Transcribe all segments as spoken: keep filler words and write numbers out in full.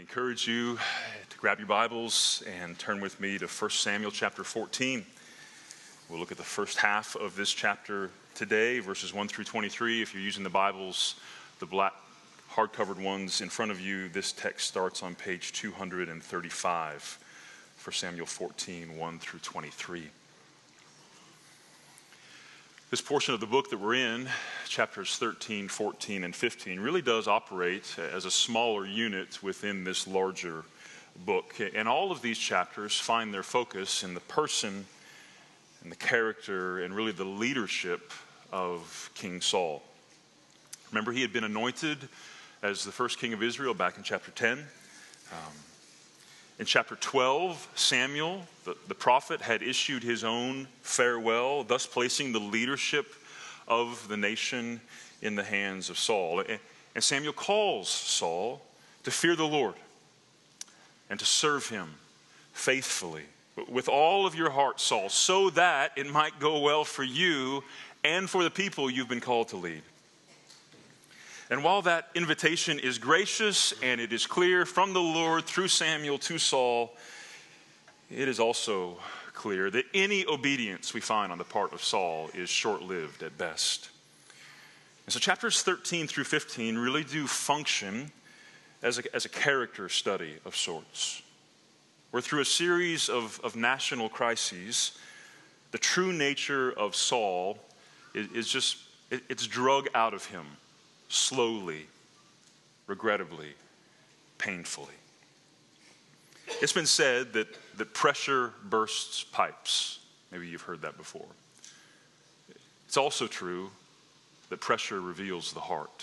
encourage you to grab your Bibles and turn with me to First Samuel chapter fourteen. We'll look at the first half of this chapter today, verses one through twenty-three. If you're using the Bibles, the black hard-covered ones in front of you, this text starts on page two hundred thirty-five, First Samuel fourteen, one through twenty-three. This portion of the book that we're in, chapters thirteen, fourteen, and fifteen, really does operate as a smaller unit within this larger book. And all of these chapters find their focus in the person and the character and really the leadership of King Saul. Remember, he had been anointed as the first king of Israel back in chapter ten. Um, In chapter twelve, Samuel, the, the prophet, had issued his own farewell, thus placing the leadership of the nation in the hands of Saul. And, and Samuel calls Saul to fear the Lord and to serve him faithfully with all of your heart, Saul, so that it might go well for you and for the people you've been called to lead. And while that invitation is gracious and it is clear from the Lord through Samuel to Saul, it is also clear that any obedience we find on the part of Saul is short-lived at best. And so chapters thirteen through fifteen really do function as a, as a character study of sorts, where through a series of, of national crises, the true nature of Saul is, is just, it, it's drug out of him. Slowly, regrettably, painfully. It's been said that, that pressure bursts pipes. Maybe you've heard that before. It's also true that pressure reveals the heart.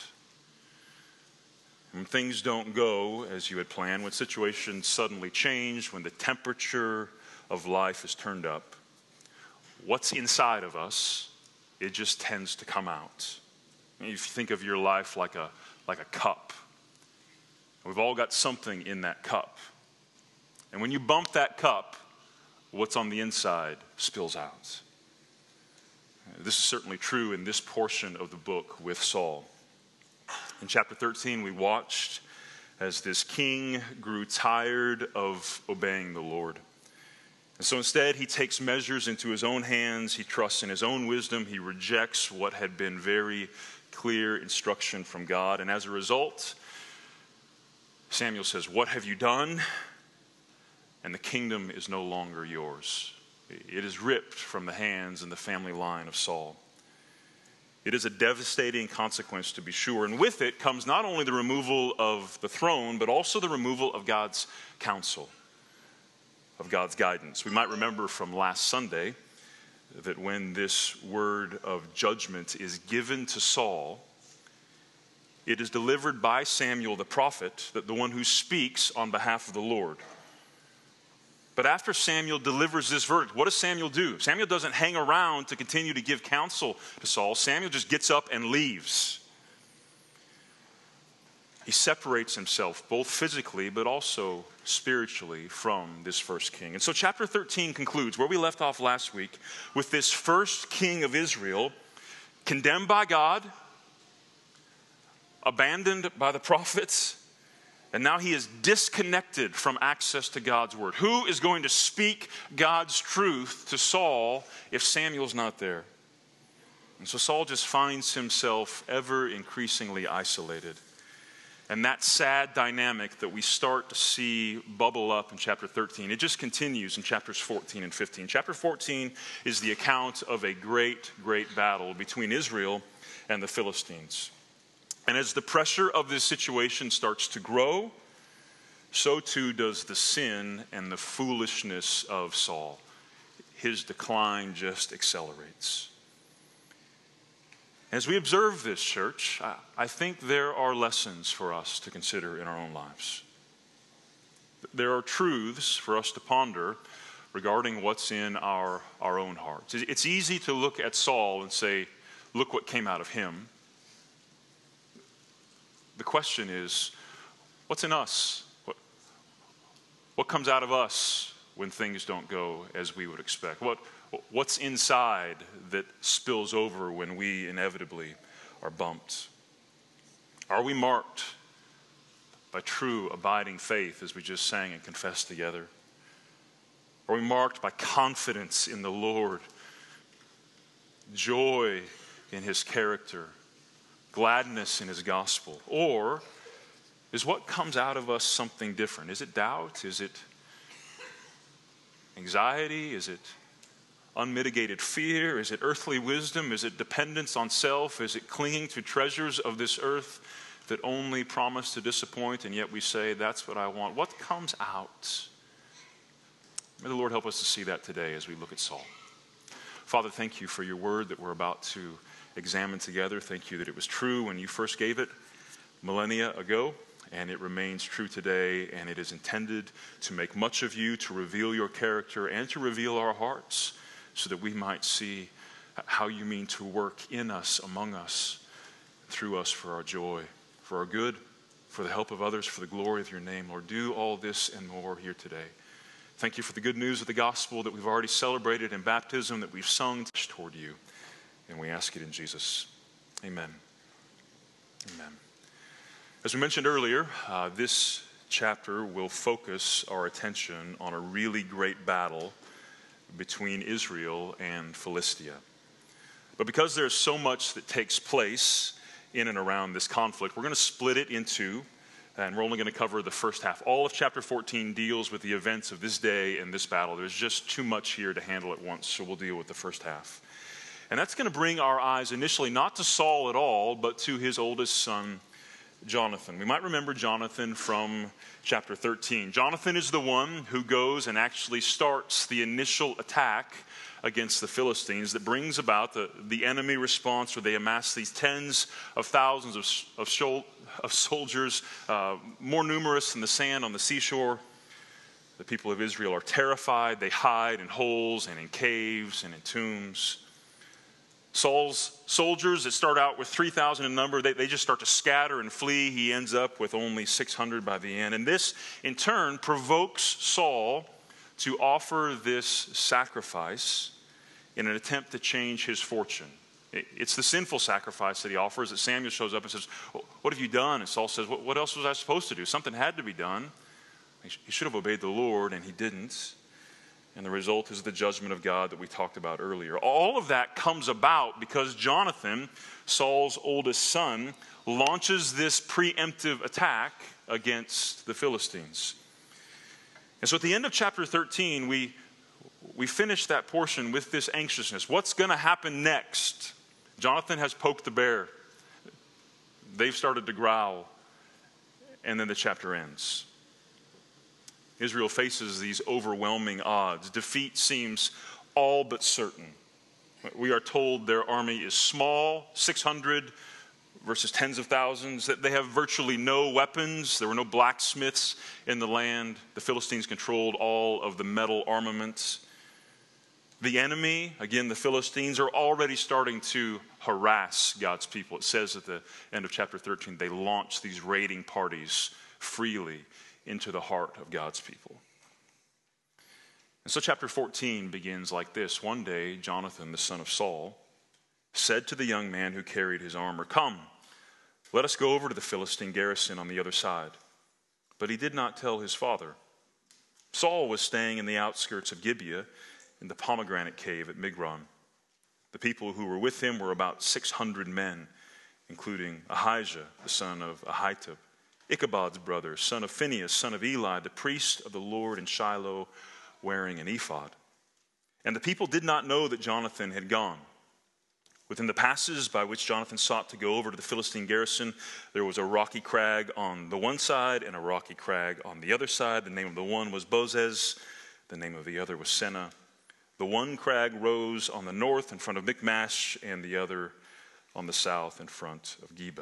When things don't go as you had planned, when situations suddenly change, when the temperature of life is turned up, what's inside of us, it just tends to come out. If you think of your life like a, like a cup, we've all got something in that cup. And when you bump that cup, what's on the inside spills out. This is certainly true in this portion of the book with Saul. In chapter thirteen, we watched as this king grew tired of obeying the Lord. And so instead, he takes measures into his own hands. He trusts in his own wisdom. He rejects what had been very clear instruction from God. And as a result, Samuel says, "What have you done?" And the kingdom is no longer yours. It is ripped from the hands and the family line of Saul. It is a devastating consequence, to be sure. And with it comes not only the removal of the throne, but also the removal of God's counsel, of God's guidance. We might remember from last Sunday that when this word of judgment is given to Saul, it is delivered by Samuel the prophet, the one who speaks on behalf of the Lord. But after Samuel delivers this verdict, what does Samuel do? Samuel doesn't hang around to continue to give counsel to Saul. Samuel just gets up and leaves. He separates himself both physically but also spiritually from this first king. And so chapter thirteen concludes where we left off last week with this first king of Israel condemned by God, abandoned by the prophets, and now he is disconnected from access to God's word. Who is going to speak God's truth to Saul if Samuel's not there? And so Saul just finds himself ever increasingly isolated. And that sad dynamic that we start to see bubble up in chapter thirteen, it just continues in chapters fourteen and fifteen. Chapter fourteen is the account of a great, great battle between Israel and the Philistines. And as the pressure of this situation starts to grow, so too does the sin and the foolishness of Saul. His decline just accelerates. As we observe this, church, I think there are lessons for us to consider in our own lives. There are truths for us to ponder regarding what's in our, our own hearts. It's easy to look at Saul and say, look what came out of him. The question is, what's in us? What, what comes out of us when things don't go as we would expect? What What's inside that spills over when we inevitably are bumped? Are we marked by true abiding faith, as we just sang and confessed together? Are we marked by confidence in the Lord, joy in his character, gladness in his gospel? Or is what comes out of us something different? Is it doubt? Is it anxiety? Is it unmitigated fear? Is it earthly wisdom? Is it dependence on self? Is it clinging to treasures of this earth that only promise to disappoint, and yet we say, that's what I want? What comes out? May the Lord help us to see that today as we look at Saul. Father, thank you for your word that we're about to examine together. Thank you that it was true when you first gave it millennia ago, and it remains true today, and it is intended to make much of you, to reveal your character, and to reveal our hearts so that we might see how you mean to work in us, among us, through us for our joy, for our good, for the help of others, for the glory of your name. Lord, do all this and more here today. Thank you for the good news of the gospel that we've already celebrated in baptism, that we've sung toward you. And we ask it in Jesus. Amen. Amen. As we mentioned earlier, uh, this chapter will focus our attention on a really great battle between Israel and Philistia. But because there's so much that takes place in and around this conflict, we're going to split it into, and we're only going to cover the first half. All of chapter fourteen deals with the events of this day and this battle. There's just too much here to handle at once, so we'll deal with the first half. And that's going to bring our eyes initially not to Saul at all, but to his oldest son, Jonathan. We might remember Jonathan from chapter thirteen. Jonathan is the one who goes and actually starts the initial attack against the Philistines that brings about the, the enemy response, where they amass these tens of thousands of, of, shol- of soldiers, uh, more numerous than the sand on the seashore. The people of Israel are terrified. They hide in holes and in caves and in tombs. Saul's soldiers that start out with three thousand in number, they, they just start to scatter and flee. He ends up with only six hundred by the end. And this, in turn, provokes Saul to offer this sacrifice in an attempt to change his fortune. It, it's the sinful sacrifice that he offers that Samuel shows up and says, what have you done? And Saul says, what, what else was I supposed to do? Something had to be done. He, sh- he should have obeyed the Lord, and he didn't. And the result is the judgment of God that we talked about earlier. All of that comes about because Jonathan, Saul's oldest son, launches this preemptive attack against the Philistines. And so at the end of chapter thirteen, we, we finish that portion with this anxiousness. What's going to happen next? Jonathan has poked the bear. They've started to growl. And then the chapter ends. Israel faces these overwhelming odds. Defeat seems all but certain. We are told their army is small, six hundred versus tens of thousands, that they have virtually no weapons. There were no blacksmiths in the land. The Philistines controlled all of the metal armaments. The enemy, again, the Philistines, are already starting to harass God's people. It says at the end of chapter thirteen, they launch these raiding parties freely into the heart of God's people. And so chapter fourteen begins like this. One day, Jonathan, the son of Saul, said to the young man who carried his armor, "Come, let us go over to the Philistine garrison on the other side." But he did not tell his father. Saul was staying in the outskirts of Gibeah in the pomegranate cave at Migron. The people who were with him were about six hundred men, including Ahijah, the son of Ahitub, Ichabod's brother, son of Phinehas, son of Eli, the priest of the Lord in Shiloh, wearing an ephod. And the people did not know that Jonathan had gone. Within the passes by which Jonathan sought to go over to the Philistine garrison, there was a rocky crag on the one side and a rocky crag on the other side. The name of the one was Bozez. The name of the other was Seneh. The one crag rose on the north in front of Michmash, and the other on the south in front of Geba.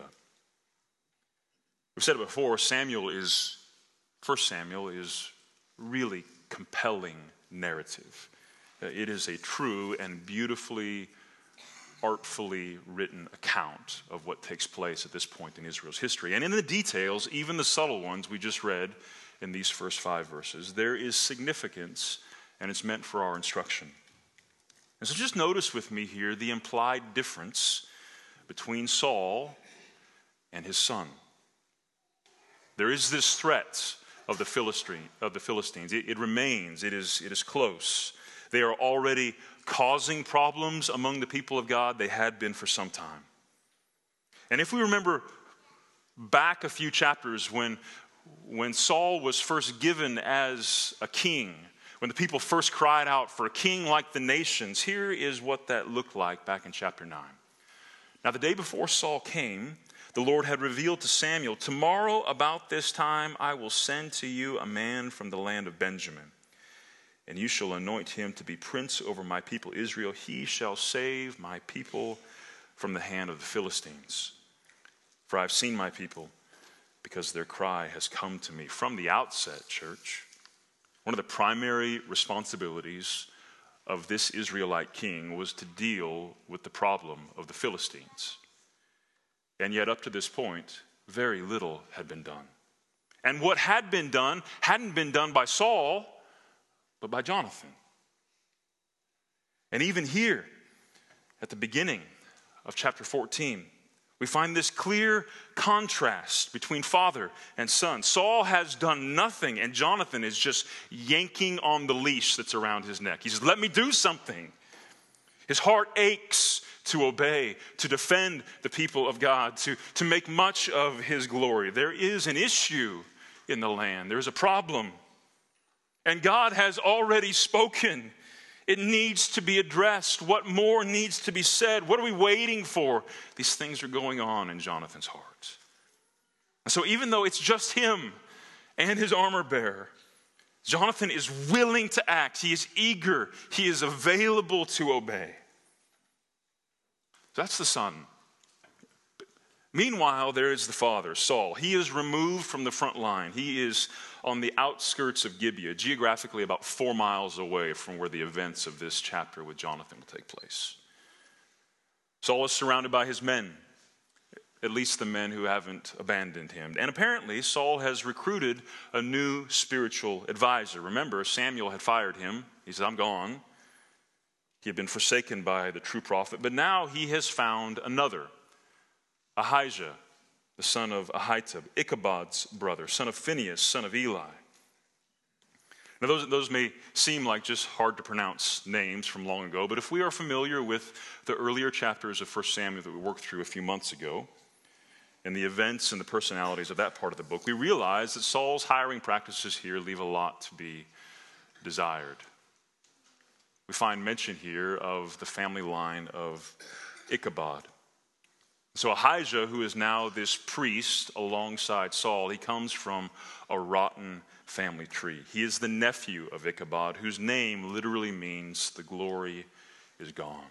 We've said it before, Samuel is, First Samuel is really compelling narrative. It is a true and beautifully, artfully written account of what takes place at this point in Israel's history. And in the details, even the subtle ones we just read in these first five verses, there is significance, and it's meant for our instruction. And so just notice with me here the implied difference between Saul and his son. There is this threat of the Philistine, of the Philistines. It, it remains. It is, it is close. They are already causing problems among the people of God. They had been for some time. And if we remember back a few chapters when, when Saul was first given as a king, when the people first cried out for a king like the nations, here is what that looked like back in chapter nine. Now, the day before Saul came, the Lord had revealed to Samuel, tomorrow about this time I will send to you a man from the land of Benjamin, and you shall anoint him to be prince over my people Israel. He shall save my people from the hand of the Philistines. For I have seen my people, because their cry has come to me. From the outset, church, one of the primary responsibilities of this Israelite king was to deal with the problem of the Philistines. And yet up to this point, very little had been done. And what had been done hadn't been done by Saul, but by Jonathan. And even here, at the beginning of chapter fourteen, we find this clear contrast between father and son. Saul has done nothing, and Jonathan is just yanking on the leash that's around his neck. He says, let me do something. His heart aches to obey, to defend the people of God, to, to make much of his glory. There is an issue in the land. There's a problem. And God has already spoken. It needs to be addressed. What more needs to be said? What are we waiting for? These things are going on in Jonathan's heart. And so even though it's just him and his armor bearer, Jonathan is willing to act. He is eager. He is available to obey. That's the son. Meanwhile, there is the father, Saul. He is removed from the front line. He is on the outskirts of Gibeah, geographically about four miles away from where the events of this chapter with Jonathan will take place. Saul is surrounded by his men, at least the men who haven't abandoned him. And apparently, Saul has recruited a new spiritual advisor. Remember, Samuel had fired him. He said, I'm gone. He had been forsaken by the true prophet. But now he has found another, Ahijah, the son of Ahitub, Ichabod's brother, son of Phinehas, son of Eli. Now those, those may seem like just hard to pronounce names from long ago, but if we are familiar with the earlier chapters of First Samuel that we worked through a few months ago, and the events and the personalities of that part of the book, we realize that Saul's hiring practices here leave a lot to be desired. We find mention here of the family line of Ichabod. So Ahijah, who is now this priest alongside Saul, he comes from a rotten family tree. He is the nephew of Ichabod, whose name literally means the glory is gone.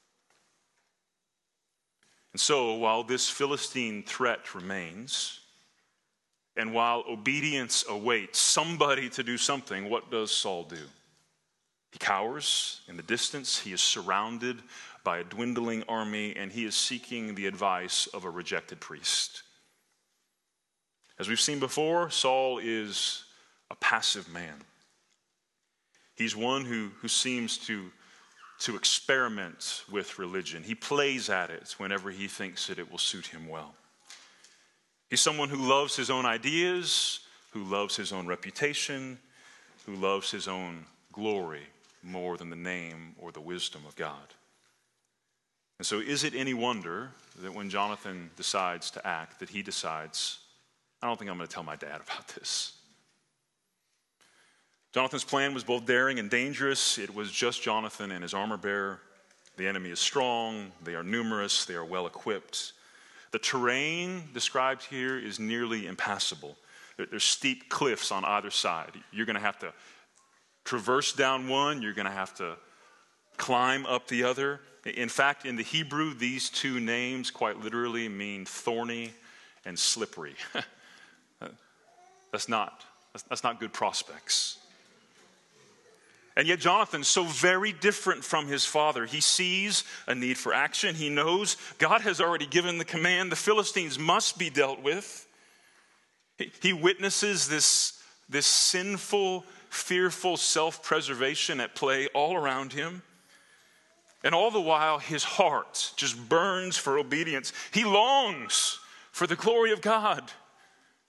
And so while this Philistine threat remains, and while obedience awaits somebody to do something, what does Saul do? He cowers in the distance. He is surrounded by a dwindling army, and he is seeking the advice of a rejected priest. As we've seen before, Saul is a passive man. He's one who, who seems to, to experiment with religion. He plays at it whenever he thinks that it will suit him well. He's someone who loves his own ideas, who loves his own reputation, who loves his own glory more than the name or the wisdom of God. And so is it any wonder that when Jonathan decides to act, that he decides, I don't think I'm going to tell my dad about this. Jonathan's plan was both daring and dangerous. It was just Jonathan and his armor bearer. The enemy is strong, they are numerous, they are well equipped. The terrain described here is nearly impassable. There's steep cliffs on either side. You're going to have to traverse down one, you're going to have to climb up the other. In fact, in the Hebrew, these two names quite literally mean thorny and slippery. That's not, that's not good prospects. And yet Jonathan's so very different from his father. He sees a need for action. He knows God has already given the command. The Philistines must be dealt with. He witnesses this, this sinful, fearful self-preservation at play all around him. And all the while, his heart just burns for obedience. He longs for the glory of God.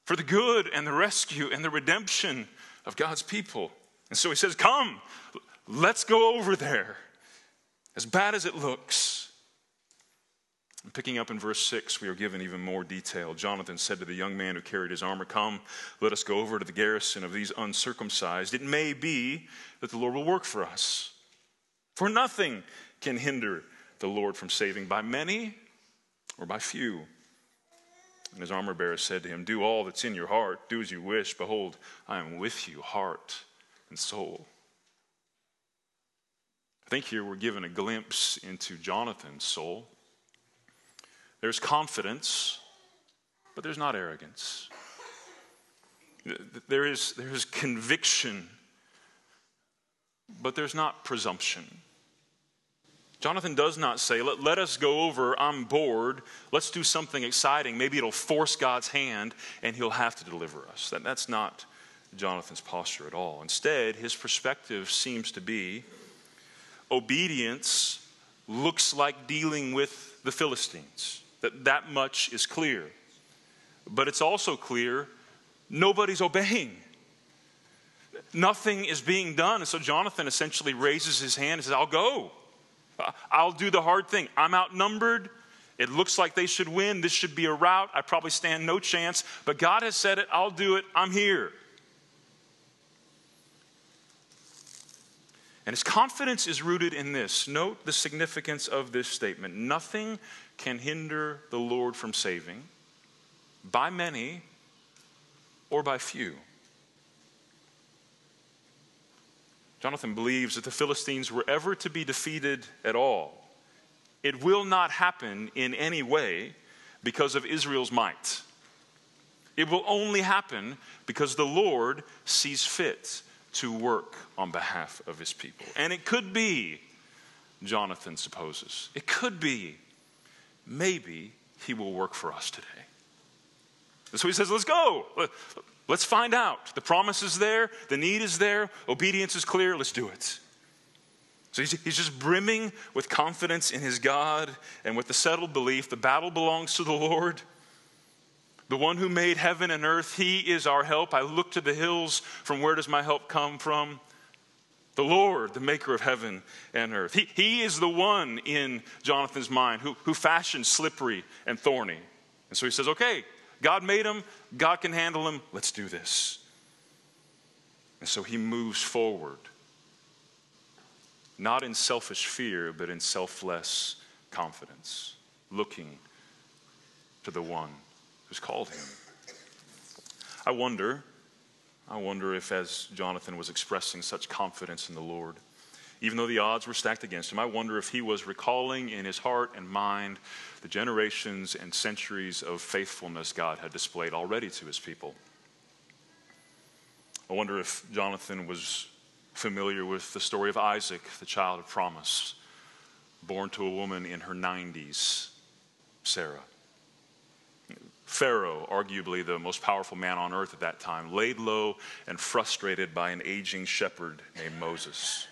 for the good and the rescue and the redemption of God's people. And so he says, come, let's go over there. As bad as it looks. And picking up in verse six, we are given even more detail. Jonathan said to the young man who carried his armor, come, let us go over to the garrison of these uncircumcised. It may be that the Lord will work for us. For nothing can hinder the Lord from saving by many or by few. And his armor bearer said to him, do all that's in your heart. Do as you wish. Behold, I am with you, heart and soul. I think here we're given a glimpse into Jonathan's soul. There's confidence, but there's not arrogance. There is, there is conviction, but there's not presumption. Jonathan does not say, let, let us go over, I'm bored, let's do something exciting. Maybe it'll force God's hand and he'll have to deliver us. That, that's not Jonathan's posture at all. Instead, his perspective seems to be, obedience looks like dealing with the Philistines. That, that much is clear. But it's also clear nobody's obeying. Nothing is being done. And so Jonathan essentially raises his hand and says, I'll go. I'll do the hard thing. I'm outnumbered. It looks like they should win. This should be a rout. I probably stand no chance. But God has said it. I'll do it. I'm here. And his confidence is rooted in this. Note the significance of this statement. Nothing can hinder the Lord from saving by many or by few. Jonathan believes that the Philistines were ever to be defeated at all, it will not happen in any way because of Israel's might. It will only happen because the Lord sees fit to work on behalf of his people. And it could be, Jonathan supposes, it could be, maybe he will work for us today. And so he says, let's go. Let's find out. The promise is there. The need is there. Obedience is clear. Let's do it. So he's, he's just brimming with confidence in his God and with the settled belief the battle belongs to the Lord. The one who made heaven and earth, he is our help. I look to the hills. From where does my help come from? The Lord, the maker of heaven and earth. He, he is the one in Jonathan's mind who, who fashioned slippery and thorny. And so he says, okay, God made him. God can handle him. Let's do this. And so he moves forward. Not in selfish fear, but in selfless confidence. Looking to the one who's called him. I wonder, I wonder if as Jonathan was expressing such confidence in the Lord, even though the odds were stacked against him, I wonder if he was recalling in his heart and mind the generations and centuries of faithfulness God had displayed already to his people. I wonder if Jonathan was familiar with the story of Isaac, the child of promise, born to a woman in her nineties, Sarah. Pharaoh, arguably the most powerful man on earth at that time, laid low and frustrated by an aging shepherd named Moses.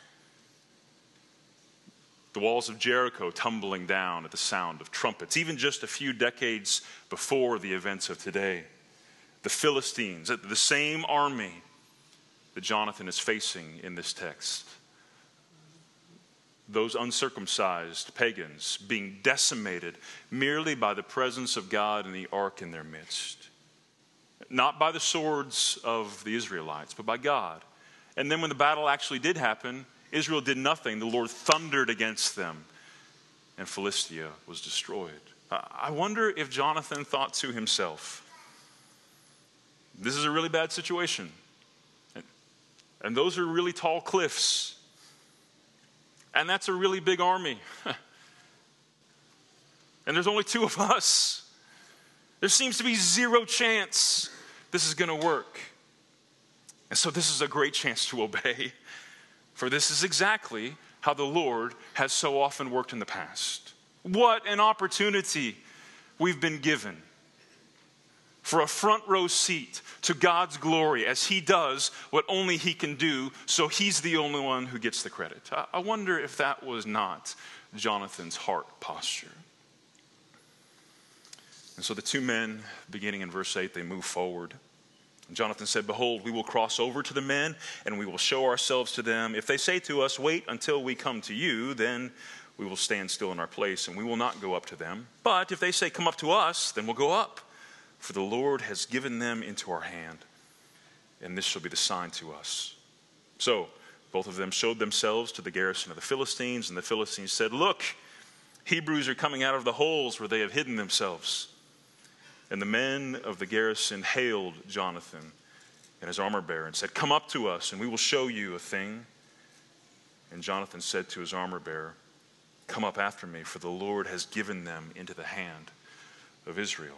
The walls of Jericho tumbling down at the sound of trumpets, even just a few decades before the events of today. The Philistines, the same army that Jonathan is facing in this text. Those uncircumcised pagans being decimated merely by the presence of God and the ark in their midst. Not by the swords of the Israelites, but by God. And then when the battle actually did happen, Israel did nothing. The Lord thundered against them, and Philistia was destroyed. I wonder if Jonathan thought to himself, this is a really bad situation. And those are really tall cliffs. And that's a really big army. And there's only two of us. There seems to be zero chance this is going to work. And so this is a great chance to obey. For this is exactly how the Lord has so often worked in the past. What an opportunity we've been given for a front row seat to God's glory as he does what only he can do, so he's the only one who gets the credit. I wonder if that was not Jonathan's heart posture. And so the two men, beginning in verse eight, they move forward. And Jonathan said, "Behold, we will cross over to the men, and we will show ourselves to them. If they say to us, 'Wait until we come to you,' then we will stand still in our place, and we will not go up to them. But if they say, 'Come up to us,' then we'll go up. For the Lord has given them into our hand, and this shall be the sign to us." So both of them showed themselves to the garrison of the Philistines, and the Philistines said, "Look, Hebrews are coming out of the holes where they have hidden themselves." And the men of the garrison hailed Jonathan and his armor bearer and said, "Come up to us, and we will show you a thing." And Jonathan said to his armor bearer, "Come up after me, for the Lord has given them into the hand of Israel."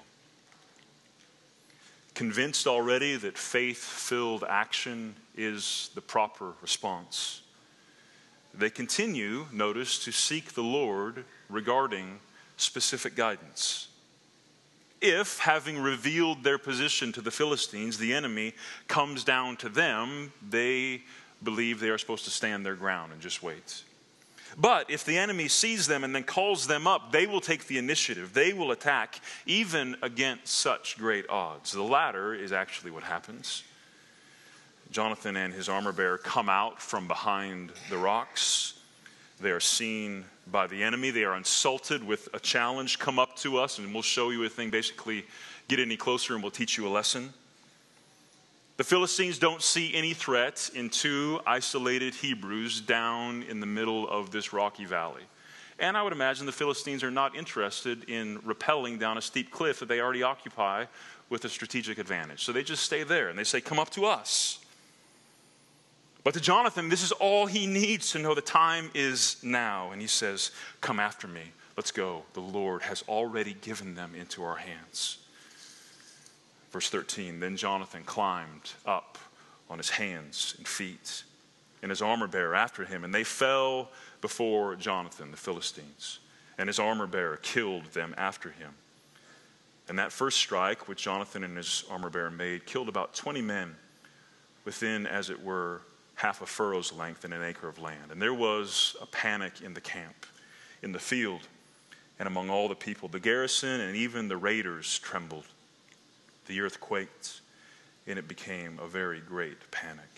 Convinced already that faith-filled action is the proper response, they continue, notice, to seek the Lord regarding specific guidance. If, having revealed their position to the Philistines, the enemy comes down to them, they believe they are supposed to stand their ground and just wait. But if the enemy sees them and then calls them up, they will take the initiative. They will attack, even against such great odds. The latter is actually what happens. Jonathan and his armor bearer come out from behind the rocks. They are seen by the enemy. They are insulted with a challenge: "Come up to us and we'll show you a thing." Basically, get any closer and we'll teach you a lesson. The Philistines don't see any threat in two isolated Hebrews down in the middle of this rocky valley. And I would imagine the Philistines are not interested in rappelling down a steep cliff that they already occupy with a strategic advantage. So they just stay there and they say, "Come up to us." But to Jonathan, this is all he needs to know the time is now. And he says, "Come after me. Let's go. The Lord has already given them into our hands." Verse thirteen, then Jonathan climbed up on his hands and feet, and his armor bearer after him, and they fell before Jonathan, the Philistines, and his armor bearer killed them after him. And that first strike, which Jonathan and his armor bearer made, killed about twenty men within, as it were, half a furrow's length and an acre of land. And there was a panic in the camp, in the field, and among all the people. The garrison and even the raiders trembled. The earth quaked, and it became a very great panic.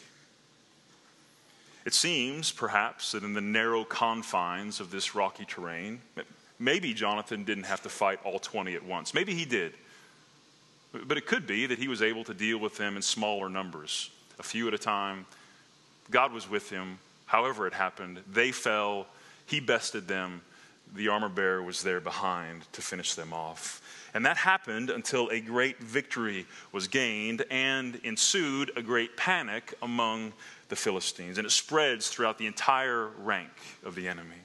It seems, perhaps, that in the narrow confines of this rocky terrain, maybe Jonathan didn't have to fight all twenty at once. Maybe he did. But it could be that he was able to deal with them in smaller numbers, a few at a time. God was with him. However it happened, they fell. He bested them. The armor bearer was there behind to finish them off. And that happened until a great victory was gained and ensued a great panic among the Philistines. And it spreads throughout the entire rank of the enemy.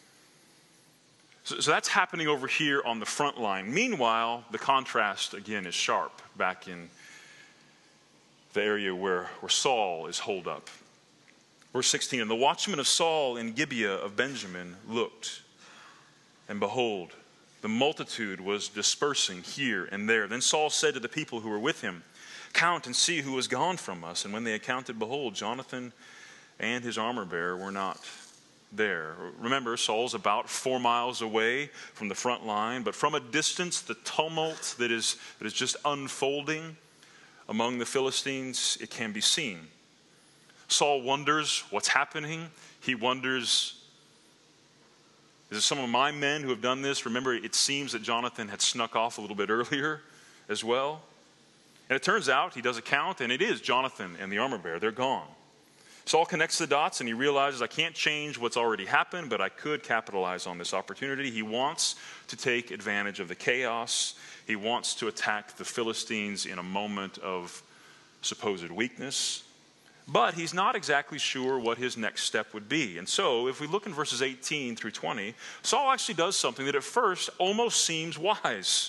So, so that's happening over here on the front line. Meanwhile, the contrast again is sharp back in the area where, where Saul is holed up. Verse sixteen, and the watchmen of Saul in Gibeah of Benjamin looked, and behold, the multitude was dispersing here and there. Then Saul said to the people who were with him, count and see who has gone from us. And when they had counted, behold, Jonathan and his armor bearer were not there. Remember, Saul's about four miles away from the front line, but from a distance, the tumult that is, that is just unfolding among the Philistines, it can be seen. Saul wonders what's happening. He wonders, is it some of my men who have done this? Remember, it seems that Jonathan had snuck off a little bit earlier as well. And it turns out he does a count, and it is Jonathan and the armor bearer. They're gone. Saul connects the dots, and he realizes, I can't change what's already happened, but I could capitalize on this opportunity. He wants to take advantage of the chaos. He wants to attack the Philistines in a moment of supposed weakness. But he's not exactly sure what his next step would be. And so, if we look in verses eighteen through twenty, Saul actually does something that at first almost seems wise.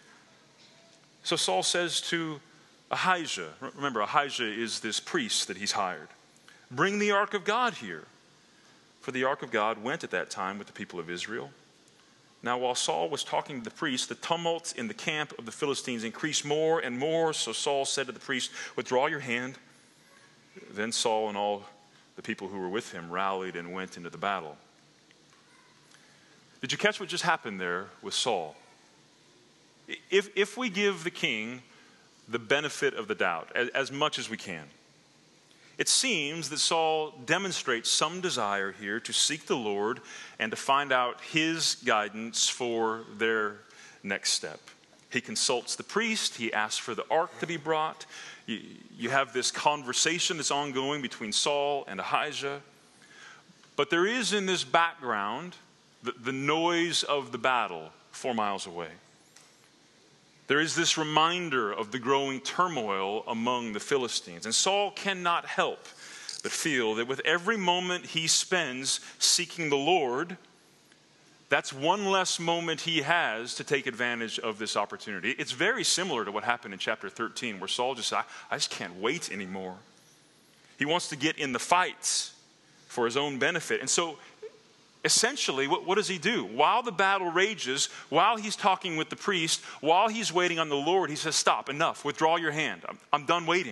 So Saul says to Ahijah, remember Ahijah is this priest that he's hired, bring the ark of God here. For the ark of God went at that time with the people of Israel. Now while Saul was talking to the priest, the tumult in the camp of the Philistines increased more and more. So Saul said to the priest, withdraw your hand. Then Saul and all the people who were with him rallied and went into the battle. Did you catch what just happened there with Saul? If, if we give the king the benefit of the doubt, as, as much as we can, it seems that Saul demonstrates some desire here to seek the Lord and to find out his guidance for their next step. He consults the priest. He asks for the ark to be brought. You, you have this conversation that's ongoing between Saul and Ahijah. But there is in this background the, the noise of the battle four miles away. There is this reminder of the growing turmoil among the Philistines. And Saul cannot help but feel that with every moment he spends seeking the Lord, that's one less moment he has to take advantage of this opportunity. It's very similar to what happened in chapter thirteen, where Saul just said, I, I just can't wait anymore. He wants to get in the fight for his own benefit. And so essentially, what, what does he do? While the battle rages, while he's talking with the priest, while he's waiting on the Lord, he says, stop, enough, withdraw your hand. I'm, I'm done waiting.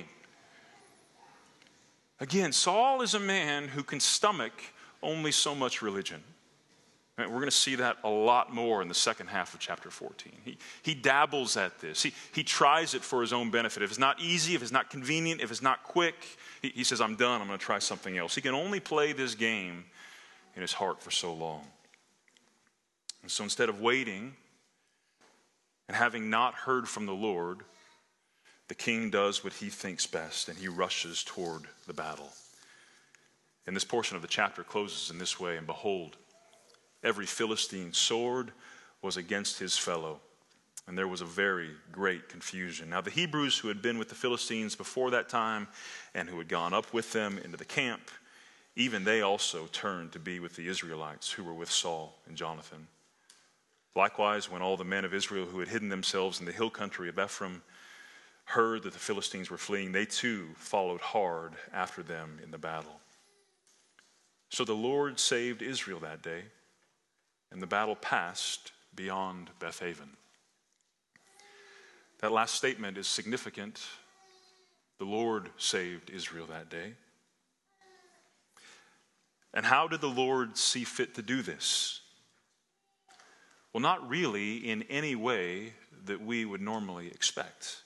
Again, Saul is a man who can stomach only so much religion. We're going to see that a lot more in the second half of chapter fourteen. He, he dabbles at this. He, he tries it for his own benefit. If it's not easy, if it's not convenient, if it's not quick, he, he says, I'm done. I'm going to try something else. He can only play this game in his heart for so long. And so instead of waiting and having not heard from the Lord, the king does what he thinks best, and he rushes toward the battle. And this portion of the chapter closes in this way, and behold, every Philistine sword was against his fellow, and there was a very great confusion. Now the Hebrews who had been with the Philistines before that time and who had gone up with them into the camp, even they also turned to be with the Israelites who were with Saul and Jonathan. Likewise, when all the men of Israel who had hidden themselves in the hill country of Ephraim heard that the Philistines were fleeing, they too followed hard after them in the battle. So the Lord saved Israel that day, and the battle passed beyond Bethaven. That last statement is significant. The Lord saved Israel that day. And how did the Lord see fit to do this? Well, not really in any way that we would normally expect.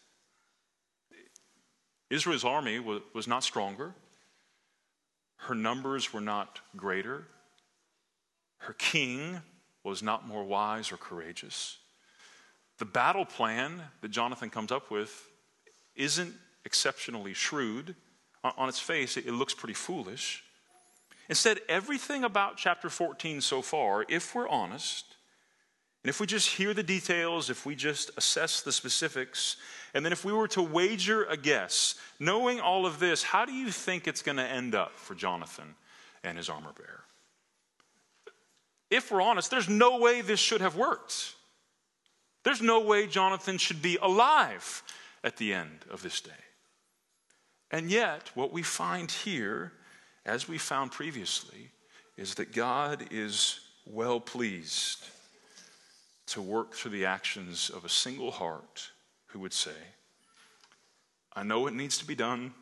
Israel's army was not stronger. Her numbers were not greater. Her king was not more wise or courageous. The battle plan that Jonathan comes up with isn't exceptionally shrewd. On its face, it looks pretty foolish. Instead, everything about chapter fourteen so far, if we're honest, and if we just hear the details, if we just assess the specifics, and then if we were to wager a guess, knowing all of this, how do you think it's going to end up for Jonathan and his armor bearer? If we're honest, there's no way this should have worked. There's no way Jonathan should be alive at the end of this day. And yet, what we find here, as we found previously, is that God is well pleased to work through the actions of a single heart who would say, I know it needs to be done.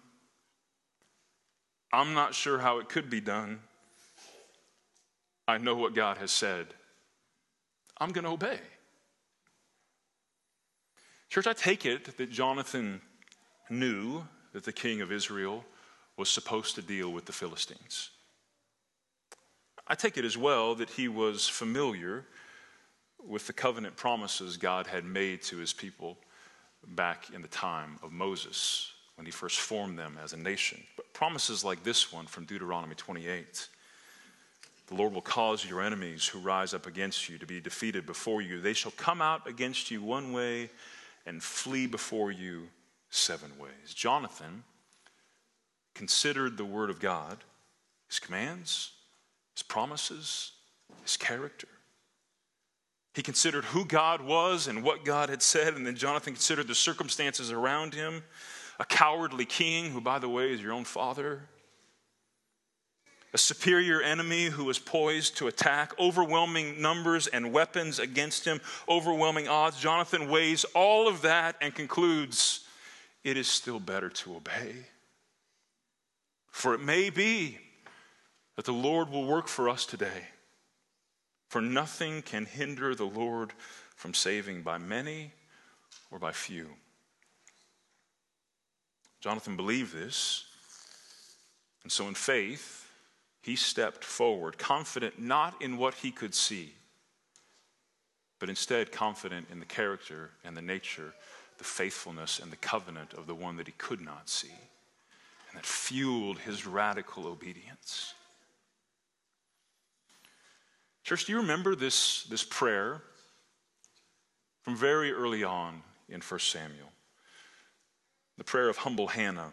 I'm not sure how it could be done. I know what God has said. I'm going to obey. Church, I take it that Jonathan knew that the king of Israel was supposed to deal with the Philistines. I take it as well that he was familiar with the covenant promises God had made to his people back in the time of Moses, when he first formed them as a nation. But promises like this one from Deuteronomy twenty-eight. The Lord will cause your enemies who rise up against you to be defeated before you. They shall come out against you one way and flee before you seven ways. Jonathan considered the word of God, his commands, his promises, his character. He considered who God was and what God had said, and then Jonathan considered the circumstances around him. A cowardly king, who, by the way, is your own father. A superior enemy who was poised to attack. Overwhelming numbers and weapons against him. Overwhelming odds. Jonathan weighs all of that and concludes, it is still better to obey. For it may be that the Lord will work for us today. For nothing can hinder the Lord from saving by many or by few. Jonathan believed this, and so in faith, he stepped forward, confident not in what he could see, but instead confident in the character and the nature, the faithfulness and the covenant of the one that he could not see. And that fueled his radical obedience. Church, do you remember this, this prayer from very early on in First Samuel? The prayer of humble Hannah.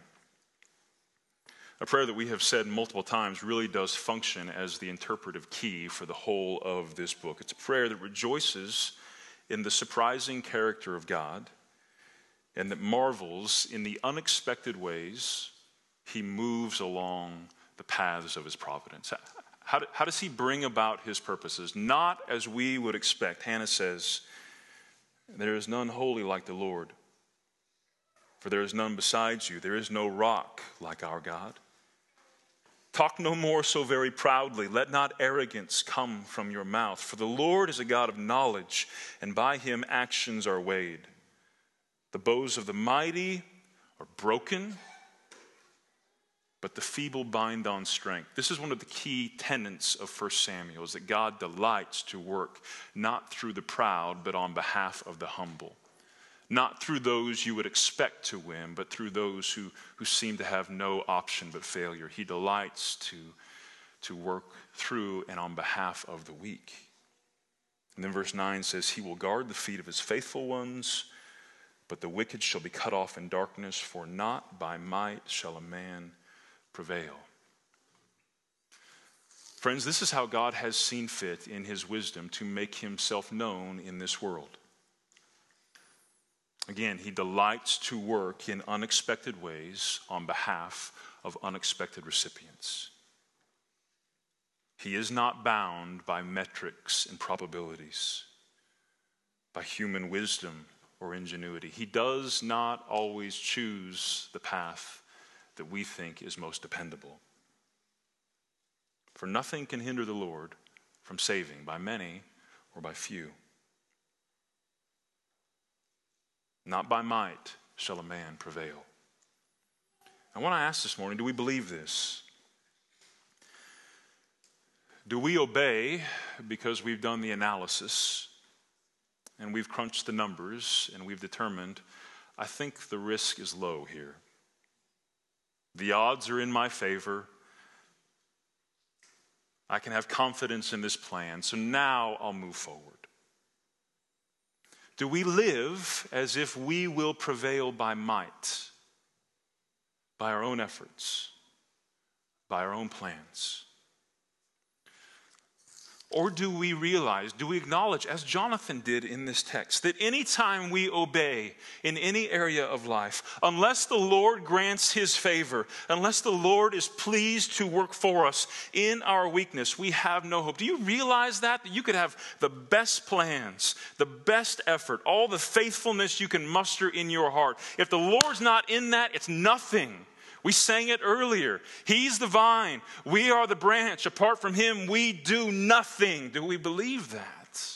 A prayer that we have said multiple times really does function as the interpretive key for the whole of this book. It's a prayer that rejoices in the surprising character of God and that marvels in the unexpected ways he moves along the paths of his providence. How, how does he bring about his purposes? Not as we would expect. Hannah says, "There is none holy like the Lord, for there is none besides you. There is no rock like our God. Talk no more so very proudly. Let not arrogance come from your mouth. For the Lord is a God of knowledge, and by him actions are weighed. The bows of the mighty are broken, but the feeble bind on strength." This is one of the key tenets of First Samuel, is that God delights to work not through the proud, but on behalf of the humble. Not through those you would expect to win, but through those who, who seem to have no option but failure. He delights to, to work through and on behalf of the weak. And then verse nine says, "He will guard the feet of his faithful ones, but the wicked shall be cut off in darkness, for not by might shall a man prevail." Friends, this is how God has seen fit in his wisdom to make himself known in this world. Again, he delights to work in unexpected ways on behalf of unexpected recipients. He is not bound by metrics and probabilities, by human wisdom or ingenuity. He does not always choose the path that we think is most dependable. For nothing can hinder the Lord from saving by many or by few. Not by might shall a man prevail. I want to ask this morning, do we believe this? Do we obey because we've done the analysis and we've crunched the numbers and we've determined, I think the risk is low here. The odds are in my favor. I can have confidence in this plan, so now I'll move forward. Do we live as if we will prevail by might, by our own efforts, by our own plans? Or do we realize, do we acknowledge, as Jonathan did in this text, that any time we obey in any area of life, unless the Lord grants his favor, unless the Lord is pleased to work for us in our weakness, we have no hope? Do you realize that? That you could have the best plans, the best effort, all the faithfulness you can muster in your heart. If the Lord's not in that, it's nothing. We sang it earlier. He's the vine. We are the branch. Apart from him, we do nothing. Do we believe that?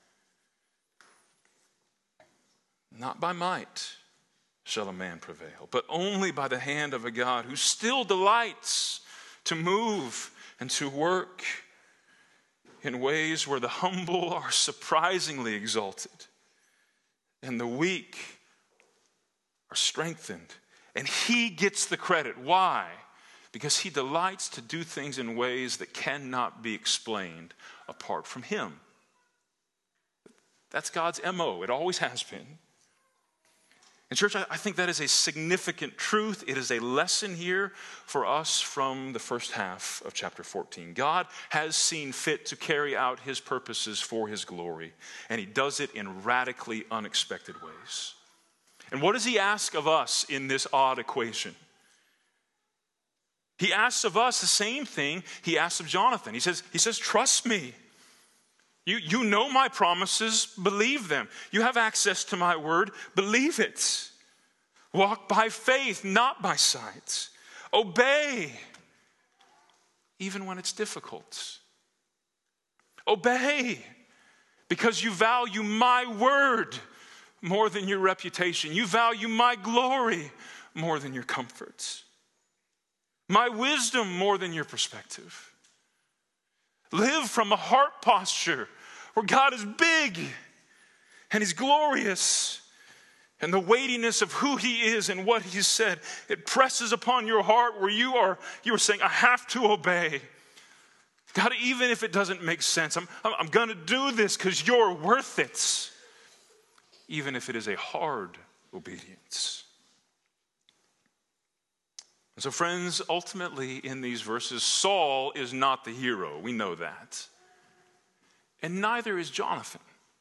Not by might shall a man prevail, but only by the hand of a God who still delights to move and to work in ways where the humble are surprisingly exalted and the weak are strengthened. And he gets the credit. Why? Because he delights to do things in ways that cannot be explained apart from him. That's God's M O. It always has been. And church, I think that is a significant truth. It is a lesson here for us from the first half of chapter fourteen. God has seen fit to carry out his purposes for his glory, and he does it in radically unexpected ways. And what does he ask of us in this odd equation? He asks of us the same thing he asks of Jonathan. He says, he says, trust me. You, you know my promises, believe them. You have access to my word, believe it. Walk by faith, not by sight. Obey, even when it's difficult. Obey, because you value my word more than your reputation. You value my glory more than your comforts. My wisdom more than your perspective. Live from a heart posture where God is big and He's glorious. And the weightiness of who He is and what He said, it presses upon your heart where you are, you are saying, I have to obey. God, even if it doesn't make sense, I'm, I'm going to do this because you're worth it. Even if it is a hard obedience. And so friends, ultimately in these verses, Saul is not the hero. We know that. And neither is Jonathan.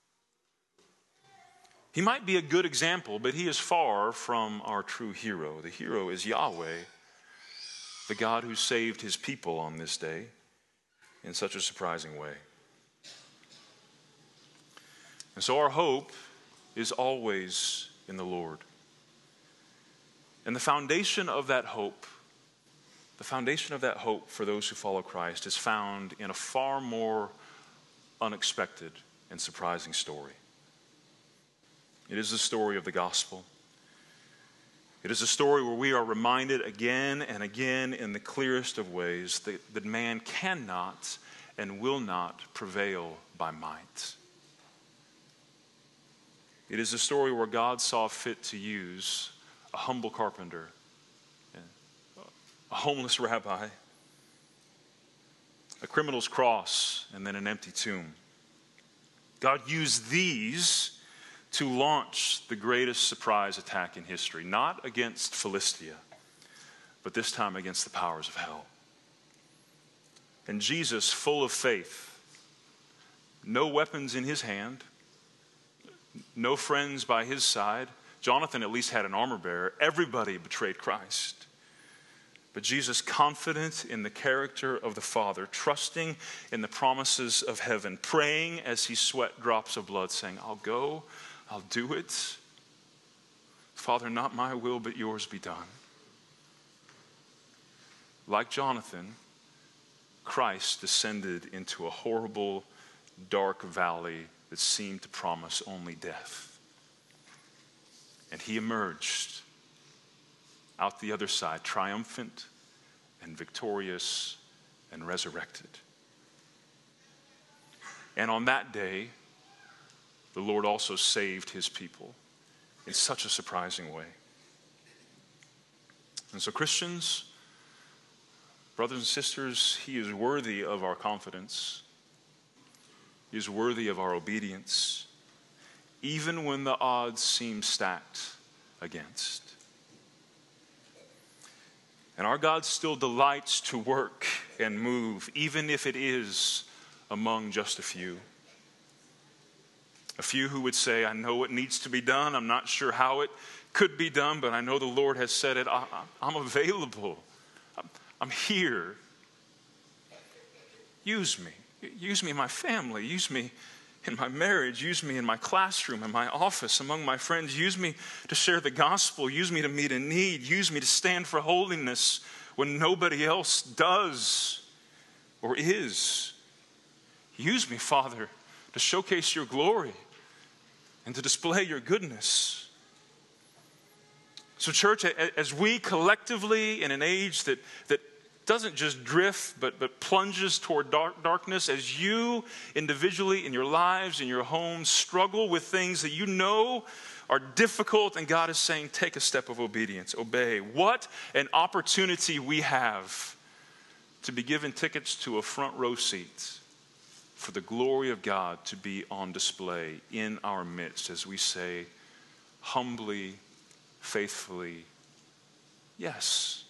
He might be a good example, but he is far from our true hero. The hero is Yahweh, the God who saved His people on this day in such a surprising way. And so our hope is always in the Lord. And the foundation of that hope, the foundation of that hope for those who follow Christ is found in a far more unexpected and surprising story. It is the story of the gospel. It is a story where we are reminded again and again in the clearest of ways that, that man cannot and will not prevail by might. It is a story where God saw fit to use a humble carpenter, a homeless rabbi, a criminal's cross, and then an empty tomb. God used these to launch the greatest surprise attack in history, not against Philistia, but this time against the powers of hell. And Jesus, full of faith, no weapons in his hand, no friends by his side. Jonathan at least had an armor bearer. Everybody betrayed Christ. But Jesus, confident in the character of the Father, trusting in the promises of heaven, praying as he sweat drops of blood, saying, I'll go, I'll do it. Father, not my will, but yours be done. Like Jonathan, Christ descended into a horrible, dark valley that seemed to promise only death. And he emerged out the other side, triumphant and victorious and resurrected. And on that day, the Lord also saved his people in such a surprising way. And so Christians, brothers and sisters, he is worthy of our confidence. He is worthy of our obedience, even when the odds seem stacked against. And our God still delights to work and move, even if it is among just a few. A few who would say, I know what needs to be done. I'm not sure how it could be done, but I know the Lord has said it. I, I'm available. I'm, I'm here. Use me. Use me in my family. Use me in my marriage. Use me in my classroom, in my office, among my friends. Use me to share the gospel. Use me to meet a need. Use me to stand for holiness when nobody else does or is. Use me, Father, to showcase your glory and to display your goodness. So church, as we collectively in an age that, that doesn't just drift, but, but plunges toward dark, darkness, as you individually in your lives, in your homes, struggle with things that you know are difficult, and God is saying, take a step of obedience, obey. What an opportunity we have to be given tickets to a front row seat for the glory of God to be on display in our midst as we say humbly, faithfully, yes.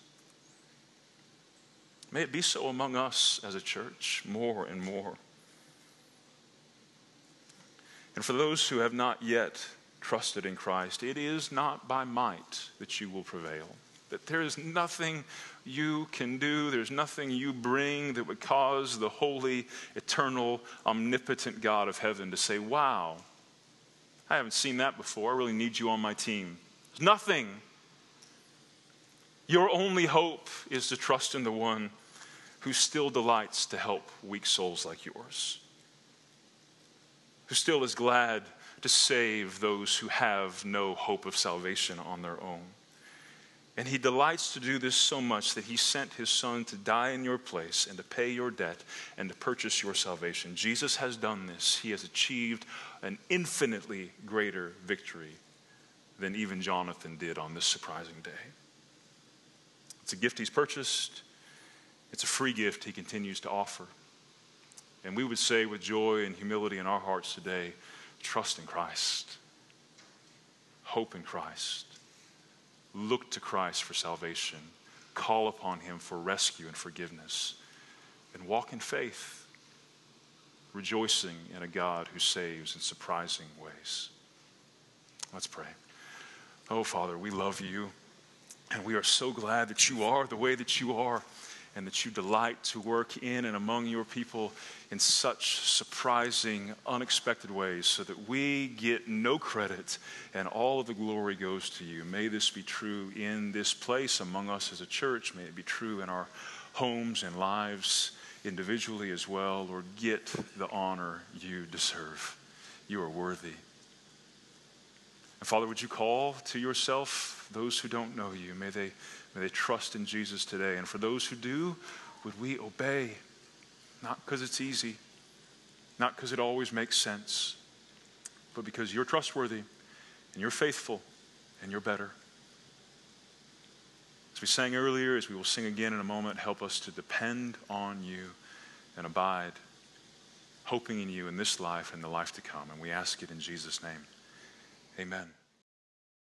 May it be so among us as a church more and more. And for those who have not yet trusted in Christ, it is not by might that you will prevail. That there is nothing you can do, there's nothing you bring that would cause the holy, eternal, omnipotent God of heaven to say, wow, I haven't seen that before. I really need you on my team. There's nothing. Your only hope is to trust in the one who still delights to help weak souls like yours, who still is glad to save those who have no hope of salvation on their own. And he delights to do this so much that he sent his son to die in your place and to pay your debt and to purchase your salvation. Jesus has done this. He has achieved an infinitely greater victory than even Jonathan did on this surprising day. It's a gift he's purchased. It's a free gift he continues to offer. And we would say with joy and humility in our hearts today, trust in Christ. Hope in Christ. Look to Christ for salvation. Call upon him for rescue and forgiveness. And walk in faith, rejoicing in a God who saves in surprising ways. Let's pray. Oh, Father, we love you, and we are so glad that you are the way that you are, and that you delight to work in and among your people in such surprising, unexpected ways, so that we get no credit and all of the glory goes to you. May this be true in this place among us as a church. May it be true in our homes and lives individually as well. Lord, get the honor you deserve. You are worthy. And Father, would you call to yourself those who don't know you? May they May they trust in Jesus today. And for those who do, would we obey? Not because it's easy, not because it always makes sense, but because you're trustworthy and you're faithful and you're better. As we sang earlier, as we will sing again in a moment, help us to depend on you and abide, hoping in you in this life and the life to come. And we ask it in Jesus' name. Amen.